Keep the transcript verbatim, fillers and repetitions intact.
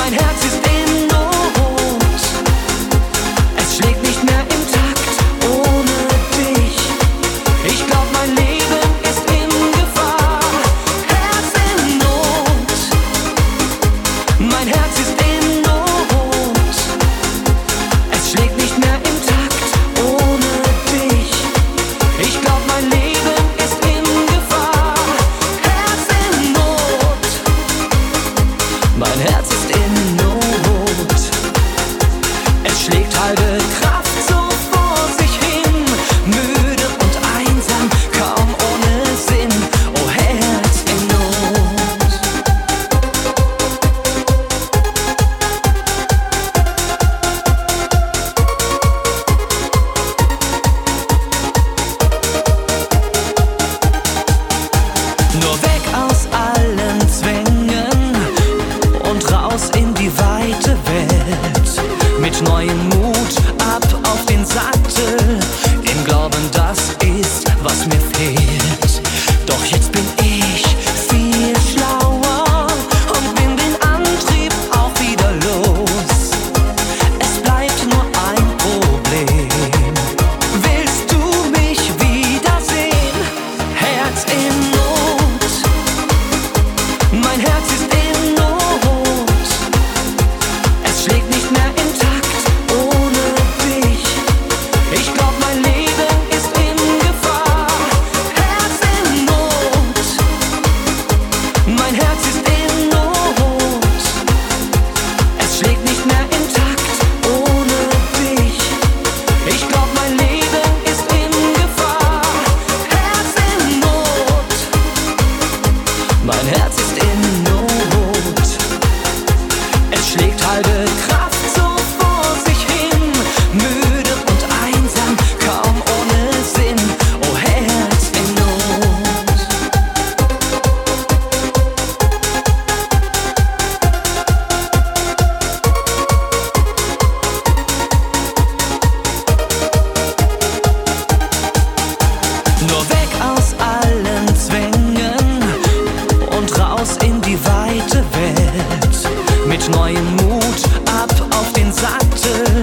Mein Herz ist in Not, es schlägt nicht mehr im Takt ohne dich. Ich glaub, mein Leben ist in Gefahr. Herz in Not, mein Herz ist in Not, es schlägt nicht mehr im Takt ohne dich. Ich glaub, mein Leben ist in Gefahr. Herz in Not, mein Herz ist in Not, es schlägt halbe Kraft so vor sich hin, müde und einsam, kaum ohne Sinn. Oh Herz in Not. Nur weg aus allen Zwängen und raus in die weite Welt. Mit neuem Mut ab auf den Sattel, im Glauben, das ist, was mir fehlt. Doch jetzt bin ich viel schlauer und bin den Antrieb auch wieder los. Es bleibt nur ein Problem. Willst du mich wiedersehen? Herz in Not, mein Herz ist in Not, es schlägt nicht mehr im Takt ohne dich. Ich glaub, mein Leben ist in Gefahr. Herz in Not, mein Herz ist in Not, es schlägt nicht mehr im Takt ohne dich. Ich glaub, mein Leben ist in Gefahr. Herz in Not, mein Herz ist in Not, es schlägt halbe Kraft so vor sich hin, müde und einsam, kaum ohne Sinn. Oh Herz in Not. Nur weg aus allen Zwängen und raus in die weite Welt. Mit neuem Mut ab auf den Sattel,